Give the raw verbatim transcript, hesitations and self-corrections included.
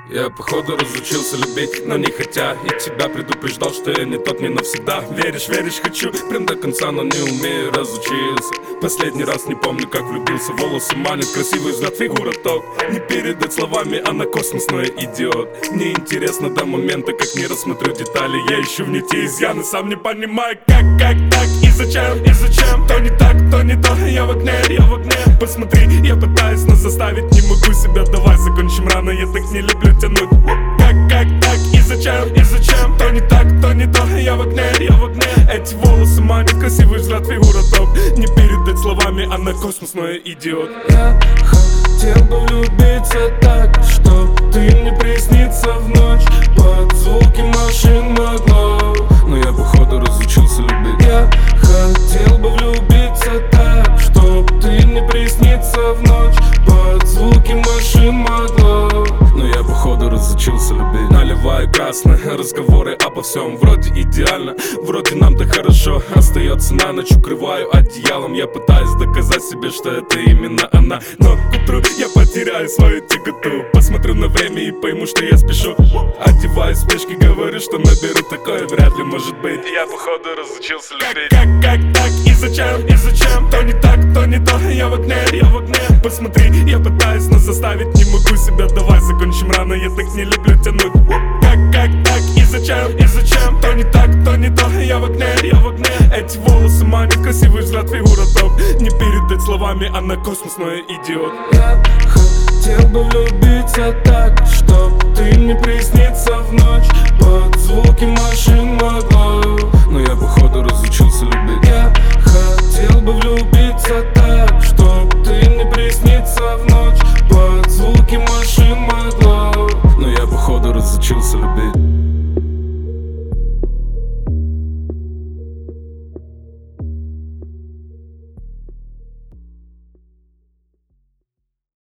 Я походу разучился любить, но не хотя. И тебя предупреждал, что я не тот, не навсегда. Веришь, веришь, хочу, прям до конца, но не умею, разучился. Последний раз не помню, как влюбился. Волосы манят, красивый взгляд, фигура топ. Не передать словами, она космосная идиот. Мне интересно до момента, как не рассмотрю детали. Я ищу в нити изъяны, сам не понимаю, как, как, так и зачем, и зачем. То не так, то не то, я в огне, я в огне. Посмотри, я пытаюсь, но заставить не могу себя. Давай закончим рано, я так не люблю тянуть. Как, как, так и зачем, и зачем. То не так, то не то, я в огне, я в огне. Эти волосы манят, красивый взгляд, фигура топ. Не передать словами, она космосная идиот. Я хотел бы влюбиться так, что ты мне приснится в ночь. Под звуки машин могло, но я походу разучился любить. Я хотел бы влюбиться так, что ты мне приснится в ночь. Под звуки машин могло, но я походу разучился любить. Наливаю красные разговоры обо всем. Вроде идеально, вроде нам-то хорошо. Остается на ночь, укрываю одеялом. Я пытаюсь доказать себе, что это именно она. Но к утру я потеряю свою тяготу. Посмотрю на время и пойму, что я спешу. Одеваюсь в спешке, говорю, что наберу. Такое вряд ли может быть. Я походу разучился любить. Как, как, так и зачем, и зачем. То не так, то не то, я в огне, я в огне. Посмотри, я пытаюсь, но заставить не могу себя. Давай закончим рано, я так не люблю тянуть. Как, как, так и зачем, и зачем. То не так, то не то, я в огне, я в огне. Эти волосы манят, красивый взгляд, фигура топ. Не передать словами, она космосная идиот. Я хотел бы влюбиться так, чтоб ты мне приснится в ночь. Под звуки машин могло, но я походу разучился любить. Я хотел бы влюбиться так, чтоб